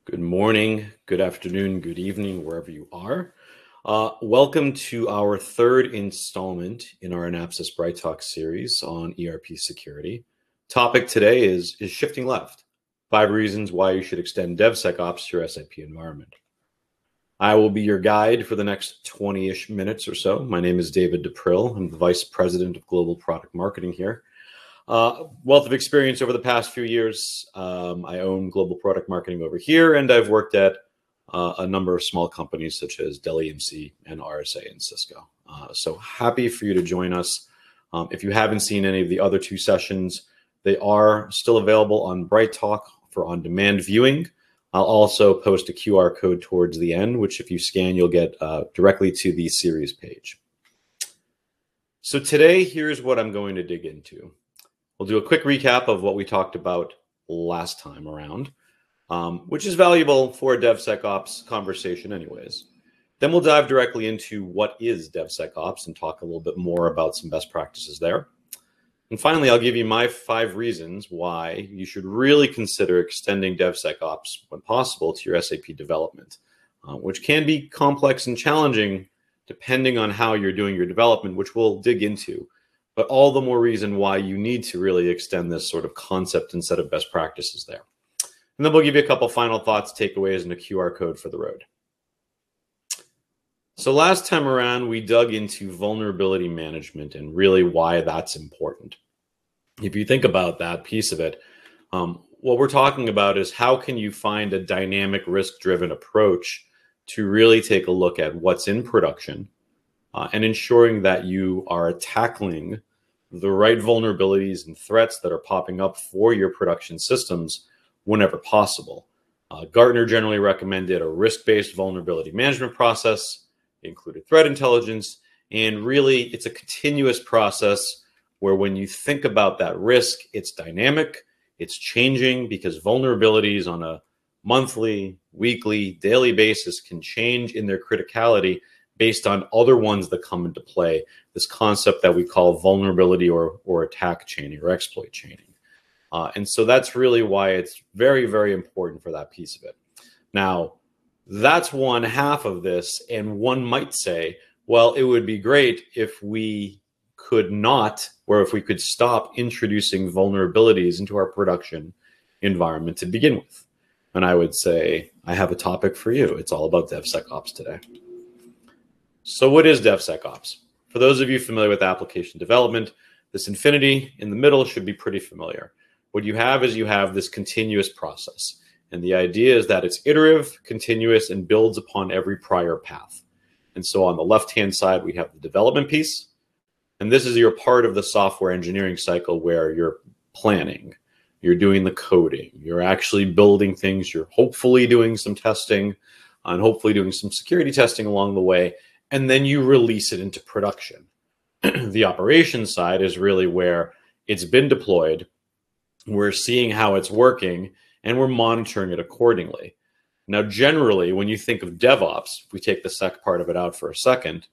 Good morning, good afternoon, good evening, wherever you are. Welcome to our third installment in our Anapsys Bright Talk series on ERP security. Topic today is shifting left. 5 reasons why you should extend DevSecOps to your SAP environment. I will be your guide for the next 20-ish minutes or so. My name is David Deprill. I'm the Vice President of Global Product Marketing here. Wealth of experience over the past few years. I own global product marketing over here, and I've worked at a number of small companies such as Dell EMC and RSA and Cisco. So happy for you to join us. If you haven't seen any of the other 2 sessions, they are still available on Bright Talk for on-demand viewing. I'll also post a QR code towards the end, which if you scan, you'll get directly to the series page. So today, here's what I'm going to dig into. We'll do a quick recap of what we talked about last time around, which is valuable for a DevSecOps conversation anyways. Then we'll dive directly into what is DevSecOps and talk a little bit more about some best practices there. And finally, I'll give you my 5 reasons why you should really consider extending DevSecOps when possible to your SAP development, which can be complex and challenging depending on how you're doing your development, which we'll dig into. But all the more reason why you need to really extend this sort of concept and set of best practices there. And then we'll give you a couple final thoughts, takeaways, and a QR code for the road. So last time around, we dug into vulnerability management and really why that's important. If you think about that piece of it, what we're talking about is how can you find a dynamic risk-driven approach to really take a look at what's in production and ensuring that you are tackling the right vulnerabilities and threats that are popping up for your production systems whenever possible. Gartner generally recommended a risk-based vulnerability management process. It included threat intelligence, and really it's a continuous process where when you think about that risk, it's dynamic, it's changing because vulnerabilities on a monthly, weekly, daily basis can change in their criticality based on other ones that come into play, this concept that we call vulnerability or attack chaining or exploit chaining. And so that's really why it's very, very important for that piece of it. Now, that's one half of this, and one might say, well, it would be great if we could not, or if we could stop introducing vulnerabilities into our production environment to begin with. And I would say, I have a topic for you. It's all about DevSecOps today. So what is DevSecOps? For those of you familiar with application development, this infinity in the middle should be pretty familiar. What you have is you have this continuous process. And the idea is that it's iterative, continuous, and builds upon every prior path. And so on the left-hand side, we have the development piece. And this is your part of the software engineering cycle where you're planning, you're doing the coding, you're actually building things, you're hopefully doing some testing, and hopefully doing some security testing along the way. And then you release it into production. The operations side is really where it's been deployed. We're seeing how it's working, and we're monitoring it accordingly. Now, generally, when you think of DevOps, if we take the sec part of it out for a second,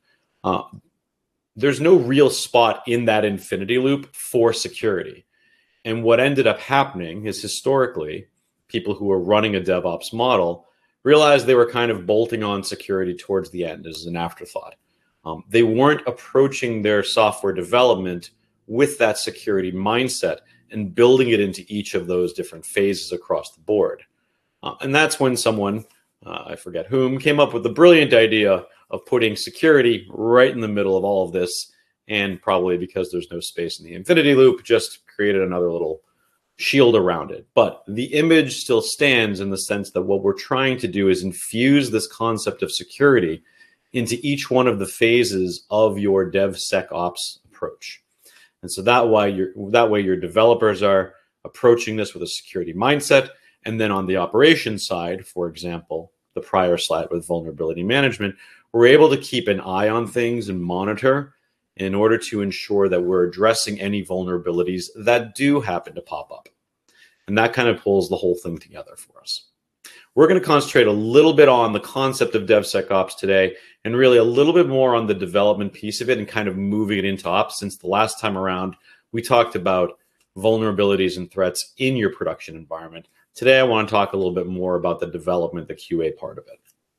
there's no real spot in that infinity loop for security. And what ended up happening is historically, people who were running a DevOps model realized they were kind of bolting on security towards the end as an afterthought. They weren't approaching their software development with that security mindset and building it into each of those different phases across the board. And that's when someone, I forget whom, came up with the brilliant idea of putting security right in the middle of all of this, and probably because there's no space in the infinity loop, just created another little shield around it. But the image still stands in the sense that what we're trying to do is infuse this concept of security into each one of the phases of your DevSecOps approach. And so that way your developers are approaching this with a security mindset. And then on the operations side, for example, the prior slide with vulnerability management, we're able to keep an eye on things and monitor in order to ensure that we're addressing any vulnerabilities that do happen to pop up. And that kind of pulls the whole thing together for us. We're going to concentrate a little bit on the concept of DevSecOps today, and really a little bit more on the development piece of it and kind of moving it into ops, since the last time around we talked about vulnerabilities and threats in your production environment. Today, I want to talk a little bit more about the development, the QA part of it.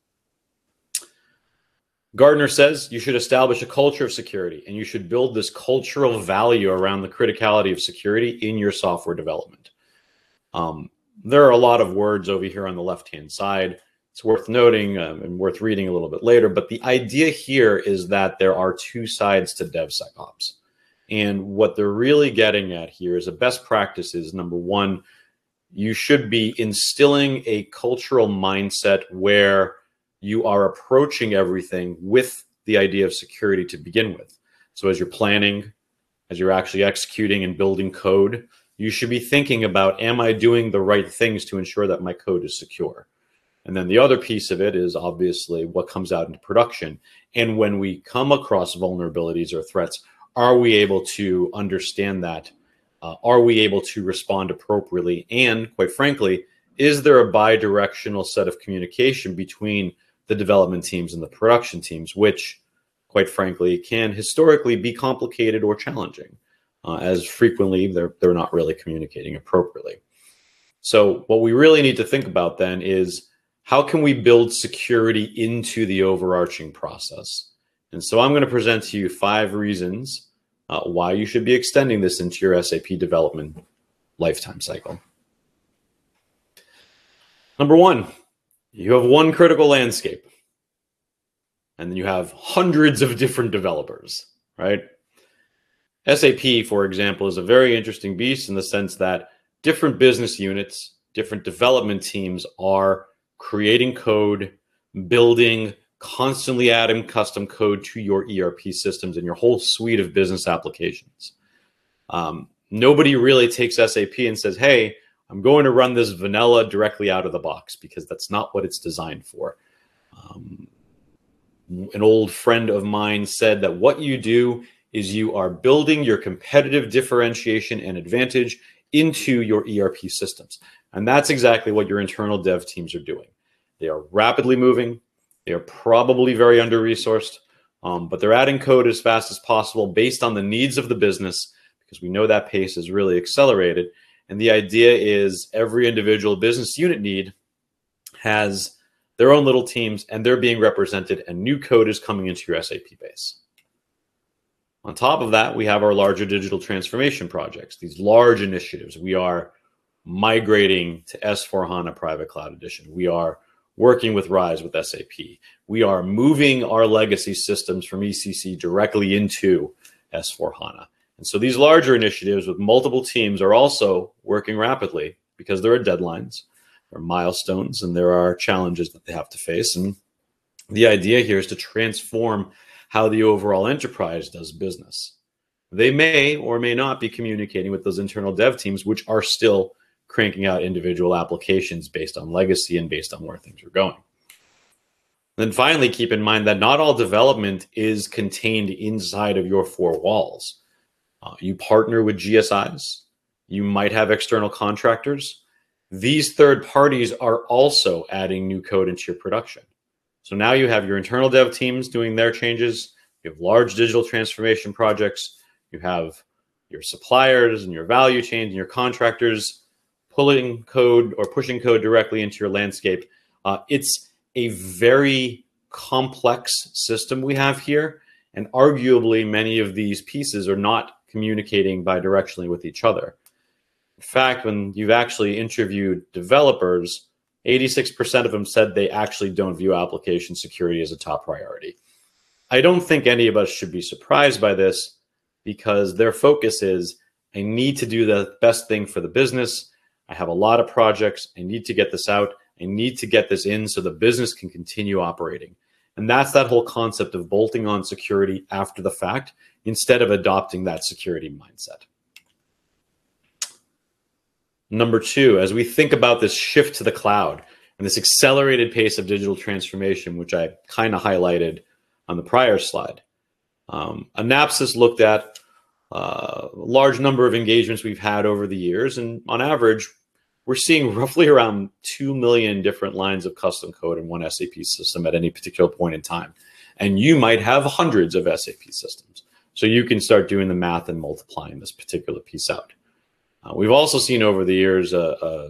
Gartner says you should establish a culture of security, and you should build this cultural value around the criticality of security in your software development. There are a lot of words over here on the left-hand side. It's worth noting and worth reading a little bit later, but the idea here is that there are two sides to DevSecOps. And what they're really getting at here is a best practice is, number one, you should be instilling a cultural mindset where you are approaching everything with the idea of security to begin with. So as you're planning, as you're actually executing and building code, you should be thinking about, am I doing the right things to ensure that my code is secure? And then the other piece of it is obviously what comes out into production. And when we come across vulnerabilities or threats, are we able to understand that? Are we able to respond appropriately? And quite frankly, is there a bi-directional set of communication between the development teams and the production teams, which quite frankly can historically be complicated or challenging, as frequently they're not really communicating appropriately. So what we really need to think about then is, how can we build security into the overarching process? And so I'm going to present to you 5 reasons why you should be extending this into your SAP development lifetime cycle. Number 1, you have one critical landscape, and then you have hundreds of different developers, right? SAP, for example, is a very interesting beast in the sense that different business units, different development teams are creating code, building, constantly adding custom code to your ERP systems and your whole suite of business applications. Nobody really takes SAP and says, hey, I'm going to run this vanilla directly out of the box, because that's not what it's designed for. An old friend of mine said that what you do is you are building your competitive differentiation and advantage into your ERP systems. And that's exactly what your internal dev teams are doing. They are rapidly moving. They are probably very under-resourced, but they're adding code as fast as possible based on the needs of the business, because we know that pace is really accelerated. And the idea is every individual business unit need has their own little teams, and they're being represented, and new code is coming into your SAP base. On top of that, we have our larger digital transformation projects, these large initiatives. We are migrating to S/4HANA Private Cloud Edition. We are working with RISE with SAP. We are moving our legacy systems from ECC directly into S/4HANA. And so these larger initiatives with multiple teams are also working rapidly, because there are deadlines, there are milestones, and there are challenges that they have to face. And the idea here is to transform how the overall enterprise does business. They may or may not be communicating with those internal dev teams, which are still cranking out individual applications based on legacy and based on where things are going. Then finally, keep in mind that not all development is contained inside of your 4 walls. You partner with GSIs. You might have external contractors. These third parties are also adding new code into your production. So now you have your internal dev teams doing their changes. You have large digital transformation projects. You have your suppliers and your value chains and your contractors pulling code or pushing code directly into your landscape. It's a very complex system we have here, and arguably many of these pieces are not communicating bidirectionally with each other. In fact, when you've actually interviewed developers, 86% of them said they actually don't view application security as a top priority. I don't think any of us should be surprised by this, because their focus is, I need to do the best thing for the business. I have a lot of projects. I need to get this out. I need to get this in so the business can continue operating. And that's that whole concept of bolting on security after the fact, instead of adopting that security mindset. Number 2, as we think about this shift to the cloud and this accelerated pace of digital transformation, which I kind of highlighted on the prior slide, Anapsys looked at a large number of engagements we've had over the years, and on average, we're seeing roughly around 2 million different lines of custom code in one SAP system at any particular point in time. And you might have hundreds of SAP systems. So you can start doing the math and multiplying this particular piece out. We've also seen over the years a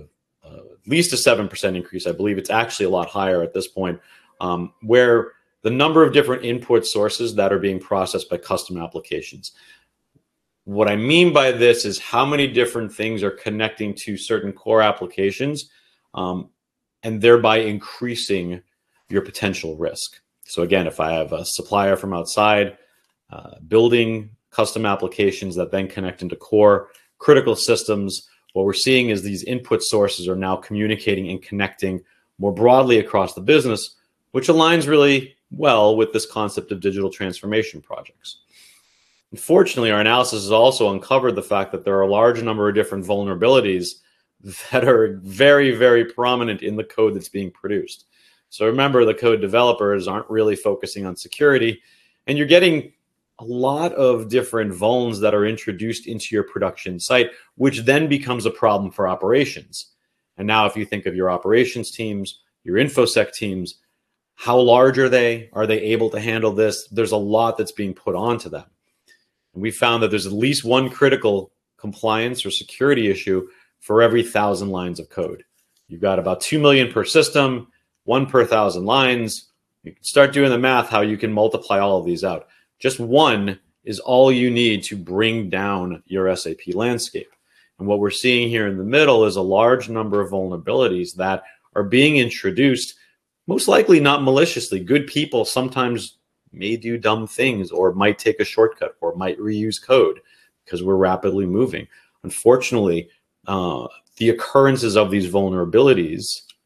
at least a 7% increase. I believe it's actually a lot higher at this point, where the number of different input sources that are being processed by custom applications. What I mean by this is how many different things are connecting to certain core applications, and thereby increasing your potential risk. So again, if I have a supplier from outside building custom applications that then connect into core critical systems, what we're seeing is these input sources are now communicating and connecting more broadly across the business, which aligns really well with this concept of digital transformation projects. Unfortunately, our analysis has also uncovered the fact that there are a large number of different vulnerabilities that are very, very prominent in the code that's being produced. So remember, the code developers aren't really focusing on security, and you're getting a lot of different vulns that are introduced into your production site, which then becomes a problem for operations. And now if you think of your operations teams, your InfoSec teams, how large are they? Are they able to handle this? There's a lot that's being put onto them. And we found that there's at least one critical compliance or security issue for every 1,000 lines of code. You've got about 2 million per system, 1 per 1,000 lines. You can start doing the math how you can multiply all of these out. Just one is all you need to bring down your SAP landscape. And what we're seeing here in the middle is a large number of vulnerabilities that are being introduced, most likely not maliciously. Good people sometimes may do dumb things, or might take a shortcut, or might reuse code because we're rapidly moving. Unfortunately, the occurrences of these vulnerabilities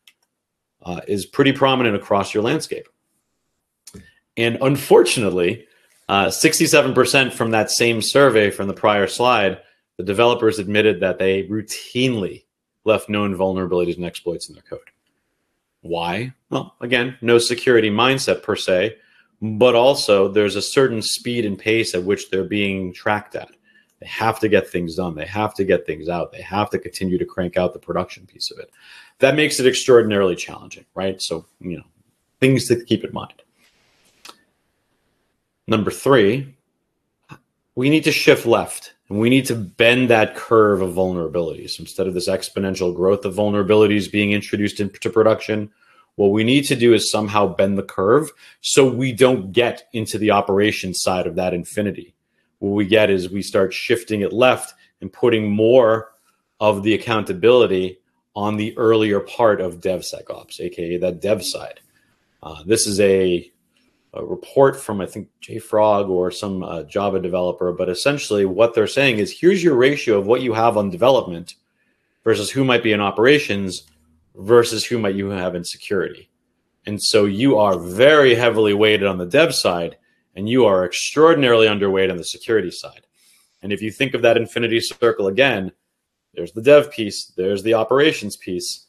is pretty prominent across your landscape. And unfortunately, 67% from that same survey from the prior slide, the developers admitted that they routinely left known vulnerabilities and exploits in their code. Why? Well, again, no security mindset per se, but also there's a certain speed and pace at which they're being tracked at. They have to get things done. They have to get things out. They have to continue to crank out the production piece of it. That makes it extraordinarily challenging, right? So, things to keep in mind. Number 3, we need to shift left, and we need to bend that curve of vulnerabilities. Instead of this exponential growth of vulnerabilities being introduced into production, what we need to do is somehow bend the curve so we don't get into the operations side of that infinity. What we get is we start shifting it left and putting more of the accountability on the earlier part of DevSecOps, aka that dev side. This is a report from, I think, JFrog or some Java developer, but essentially what they're saying is, here's your ratio of what you have on development versus who might be in operations versus who might you have in security. And so you are very heavily weighted on the dev side, and you are extraordinarily underweight on the security side. And if you think of that infinity circle again, there's the dev piece, there's the operations piece.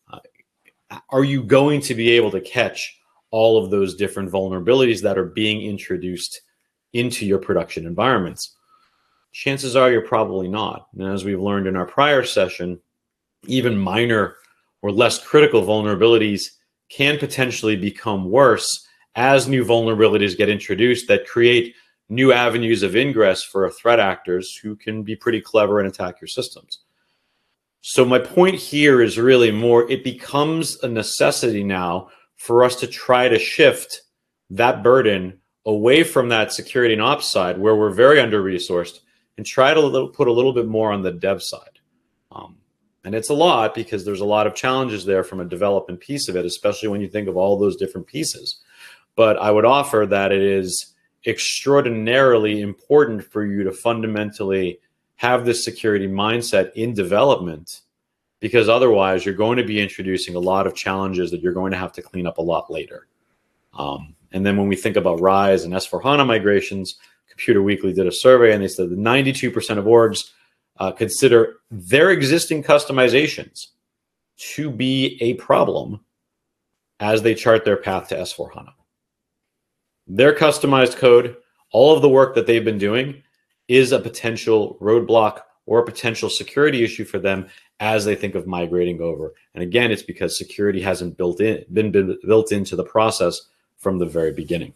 Are you going to be able to catch all of those different vulnerabilities that are being introduced into your production environments? Chances are you're probably not. And as we've learned in our prior session, even minor or less critical vulnerabilities can potentially become worse as new vulnerabilities get introduced that create new avenues of ingress for threat actors who can be pretty clever and attack your systems. So my point here is really more, it becomes a necessity now for us to try to shift that burden away from that security and ops side where we're very under-resourced and try to put a little bit more on the dev side. And it's a lot because there's a lot of challenges there from a development piece of it, especially when you think of all those different pieces. But I would offer that it is extraordinarily important for you to fundamentally have this security mindset in development, because otherwise you're going to be introducing a lot of challenges that you're going to have to clean up a lot later. And then when we think about RISE and S/4HANA migrations, Computer Weekly did a survey and they said that 92% of orgs consider their existing customizations to be a problem as they chart their path to S/4HANA. Their customized code, all of the work that they've been doing, is a potential roadblock or a potential security issue for them as they think of migrating over. And again, it's because security hasn't been built into the process from the very beginning.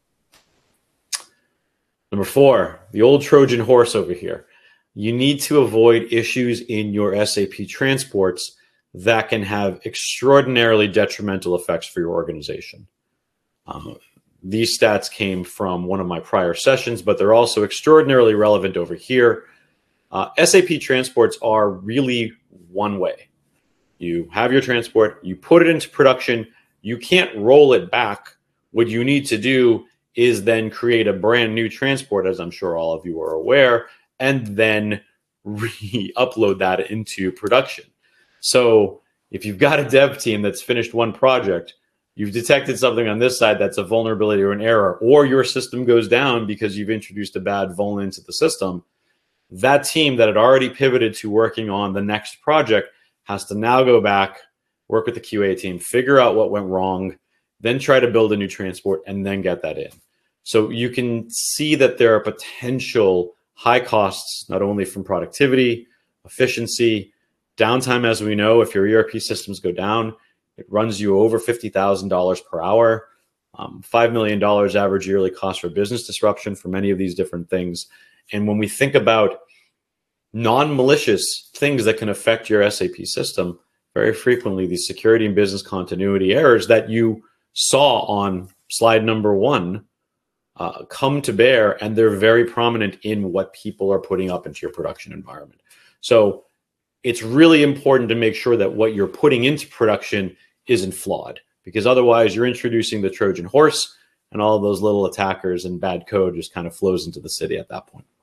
Number 4, the old Trojan horse over here. You need to avoid issues in your SAP transports that can have extraordinarily detrimental effects for your organization. These stats came from one of my prior sessions, but they're also extraordinarily relevant over here. SAP transports are really one way. You have your transport, you put it into production, you can't roll it back. What you need to do is then create a brand new transport, as I'm sure all of you are aware, and then re-upload that into production. So if you've got a dev team that's finished one project, you've detected something on this side that's a vulnerability or an error, or your system goes down because you've introduced a bad vuln into the system, that team that had already pivoted to working on the next project has to now go back, work with the QA team, figure out what went wrong, then try to build a new transport, and then get that in. So you can see that there are potential high costs, not only from productivity, efficiency, downtime. As we know, if your ERP systems go down, it runs you over $50,000 per hour, $5 million average yearly cost for business disruption for many of these different things. And when we think about non-malicious things that can affect your SAP system, very frequently these security and business continuity errors that you saw on slide number 1 come to bear, and they're very prominent in what people are putting up into your production environment. So it's really important to make sure that what you're putting into production isn't flawed, because otherwise you're introducing the Trojan horse, and all of those little attackers and bad code just kind of flows into the city at that point.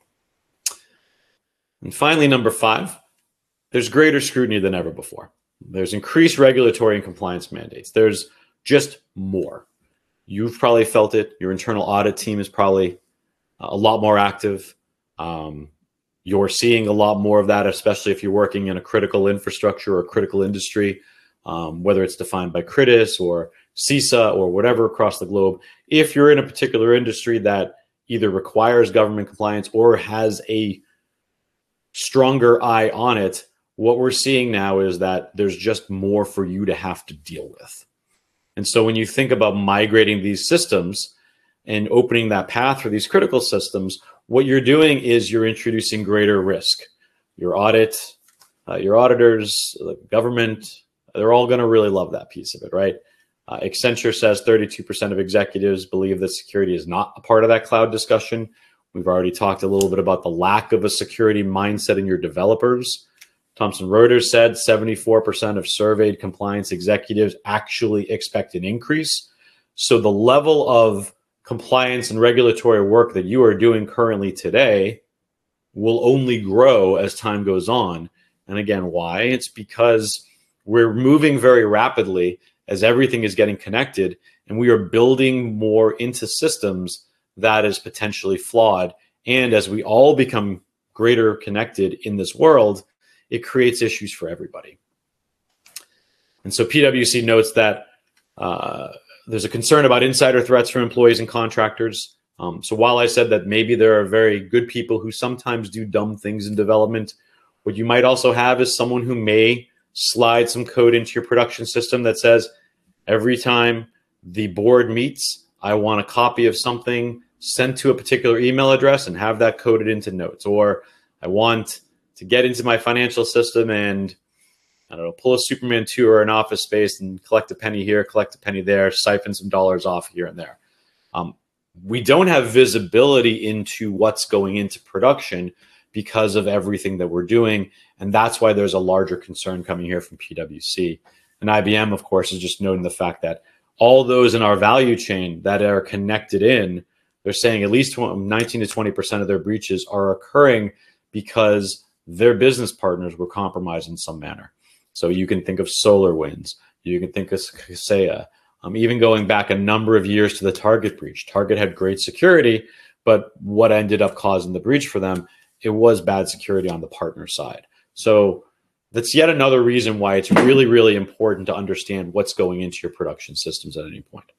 And finally, number 5, there's greater scrutiny than ever before. There's increased regulatory and compliance mandates. There's just more. You've probably felt it. Your internal audit team is probably a lot more active. You're seeing a lot more of that, especially if you're working in a critical infrastructure or critical industry, whether it's defined by CRITIS or CISA or whatever across the globe. If you're in a particular industry that either requires government compliance or has a stronger eye on it, what we're seeing now is that there's just more for you to have to deal with. And so when you think about migrating these systems and opening that path for these critical systems, what you're doing is you're introducing greater risk. Your audit, your auditors, the government, they're all going to really love that piece of it, right? Accenture says 32% of executives believe that security is not a part of that cloud discussion. We've already talked a little bit about the lack of a security mindset in your developers. Thomson Reuters said 74% of surveyed compliance executives actually expect an increase. So the level of compliance and regulatory work that you are doing currently today will only grow as time goes on. And again, why? It's because we're moving very rapidly as everything is getting connected, and we are building more into systems that is potentially flawed. And as we all become greater connected in this world, it creates issues for everybody. And so PwC notes that there's a concern about insider threats from employees and contractors. So while I said that maybe there are very good people who sometimes do dumb things in development, what you might also have is someone who may slide some code into your production system that says, every time the board meets, I want a copy of something sent to a particular email address and have that coded into notes. Or I want to get into my financial system and, I don't know, pull a Superman 2 or an Office Space and collect a penny here, collect a penny there, siphon some dollars off here and there. We don't have visibility into what's going into production because of everything that we're doing. And that's why there's a larger concern coming here from PwC. And IBM, of course, is just noting the fact that all those in our value chain that are connected in, they're saying at least 19 to 20% of their breaches are occurring because their business partners were compromised in some manner. So you can think of SolarWinds, you can think of Kaseya, even going back a number of years to the Target breach. Target had great security, but what ended up causing the breach for them, it was bad security on the partner side. So that's yet another reason why it's really, really important to understand what's going into your production systems at any point.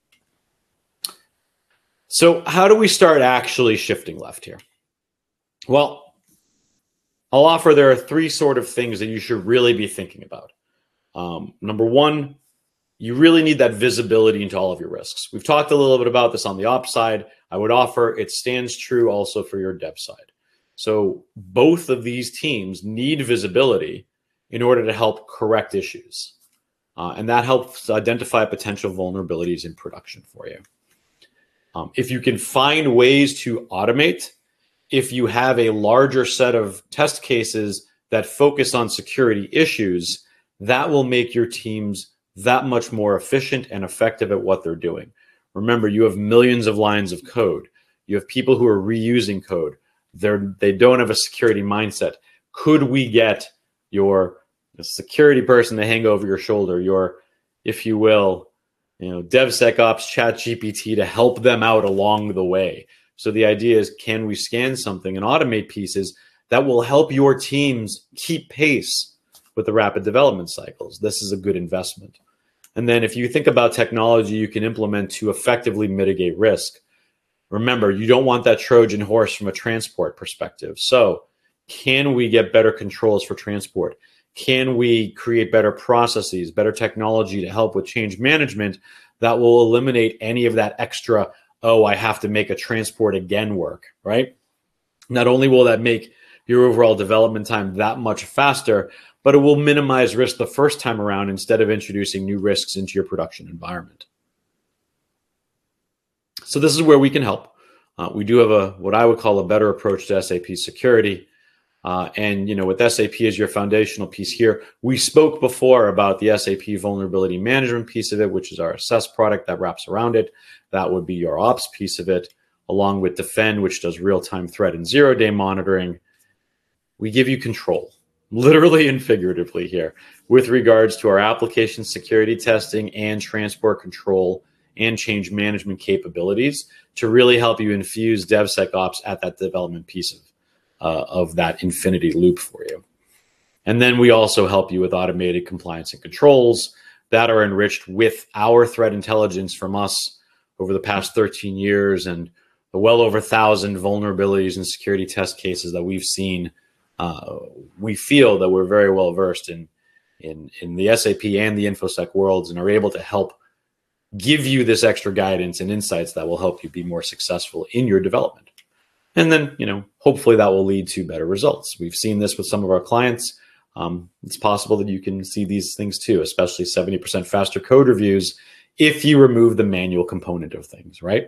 So how do we start actually shifting left here? Well, I'll offer there are 3 sort of things that you should really be thinking about. Number 1, you really need that visibility into all of your risks. We've talked a little bit about this on the ops side. I would offer it stands true also for your dev side. So both of these teams need visibility in order to help correct issues. And that helps identify potential vulnerabilities in production for you. If you can find ways to automate, if you have a larger set of test cases that focus on security issues, that will make your teams that much more efficient and effective at what they're doing. Remember, you have millions of lines of code. You have people who are reusing code. They don't have a security mindset. Could we get your security person to hang over your shoulder, your, if you will, DevSecOps ChatGPT to help them out along the way? So the idea is, can we scan something and automate pieces that will help your teams keep pace with the rapid development cycles? This is a good investment. And then if you think about technology you can implement to effectively mitigate risk, remember, you don't want that Trojan horse from a transport perspective. So can we get better controls for transport? Can we create better processes, better technology to help with change management that will eliminate any of that extra, oh, I have to make a transport again work, right? Not only will that make your overall development time that much faster, but it will minimize risk the first time around instead of introducing new risks into your production environment. So this is where we can help. We do have what I would call a better approach to SAP security. And with SAP as your foundational piece here, we spoke before about the SAP vulnerability management piece of it, which is our assess product that wraps around it. That would be your ops piece of it, along with Defend, which does real-time threat and zero-day monitoring. We give you control, literally and figuratively here, with regards to our application security testing and transport control and change management capabilities to really help you infuse DevSecOps at that development piece of that infinity loop for you. And then we also help you with automated compliance and controls that are enriched with our threat intelligence from us over the past 13 years and the well over 1,000 vulnerabilities and security test cases that we've seen. We feel that we're very well versed in the SAP and the InfoSec worlds and are able to help give you this extra guidance and insights that will help you be more successful in your development. And then, hopefully that will lead to better results. We've seen this with some of our clients. It's possible that you can see these things too, especially 70% faster code reviews if you remove the manual component of things, right?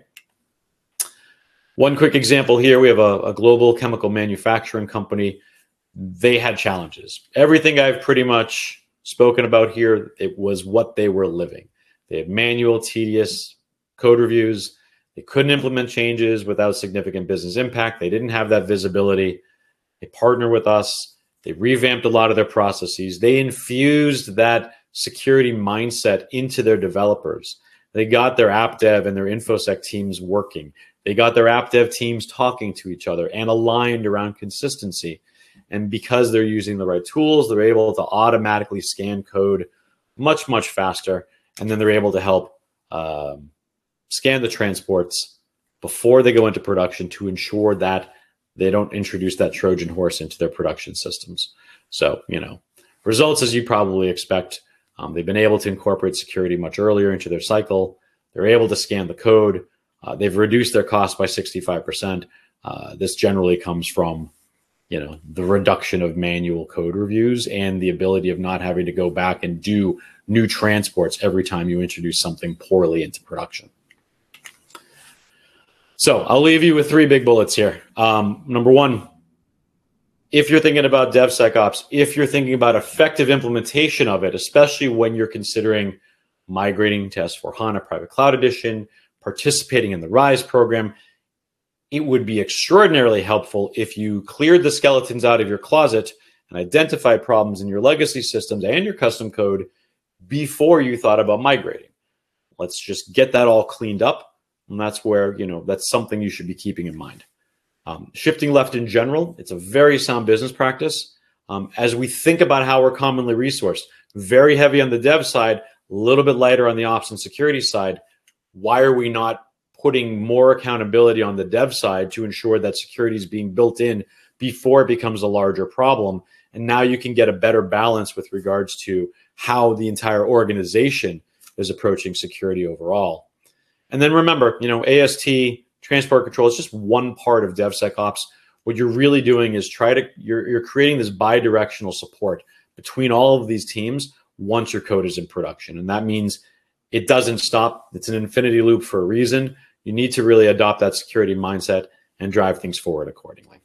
One quick example here, we have a global chemical manufacturing company. They had challenges. Everything I've pretty much spoken about here, it was what they were living. They had manual, tedious code reviews. They couldn't implement changes without significant business impact. They didn't have that visibility. They partnered with us. They revamped a lot of their processes. They infused that security mindset into their developers. They got their app dev and their InfoSec teams working. They got their app dev teams talking to each other and aligned around consistency. And because they're using the right tools, they're able to automatically scan code much, much faster. And then they're able to help scan the transports before they go into production to ensure that they don't introduce that Trojan horse into their production systems. So, results as you probably expect. They've been able to incorporate security much earlier into their cycle. They're able to scan the code. They've reduced their cost by 65%. This generally comes from, the reduction of manual code reviews and the ability of not having to go back and do new transports every time you introduce something poorly into production. So I'll leave you with 3 big bullets here. Number 1, if you're thinking about DevSecOps, if you're thinking about effective implementation of it, especially when you're considering migrating to S/4HANA Private Cloud Edition, participating in the RISE program, it would be extraordinarily helpful if you cleared the skeletons out of your closet and identified problems in your legacy systems and your custom code before you thought about migrating. Let's just get that all cleaned up. And that's where, that's something you should be keeping in mind. Shifting left in general, it's a very sound business practice. As we think about how we're commonly resourced, very heavy on the dev side, a little bit lighter on the ops and security side. Why are we not putting more accountability on the dev side to ensure that security is being built in before it becomes a larger problem? And now you can get a better balance with regards to how the entire organization is approaching security overall. And then remember, AST, transport control is just one part of DevSecOps. What you're really doing is you're creating this bi-directional support between all of these teams once your code is in production. And that means it doesn't stop. It's an infinity loop for a reason. You need to really adopt that security mindset and drive things forward accordingly.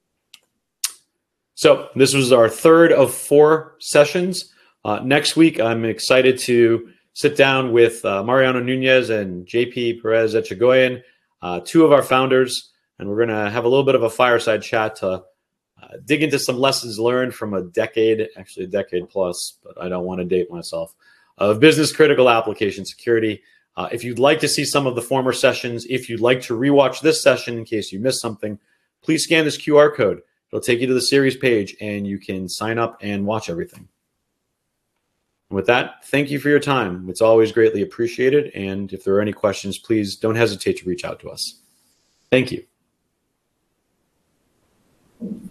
So this was our third of 4 sessions. Next week, I'm excited to sit down with Mariano Nunez and JP Perez Echegoyen, 2 of our founders, and we're going to have a little bit of a fireside chat to dig into some lessons learned from a decade plus, but I don't want to date myself, of business critical application security. If you'd like to see some of the former sessions, if you'd like to rewatch this session in case you missed something, please scan this QR code. It'll take you to the series page and you can sign up and watch everything. With that, thank you for your time. It's always greatly appreciated. And if there are any questions, please don't hesitate to reach out to us. Thank you.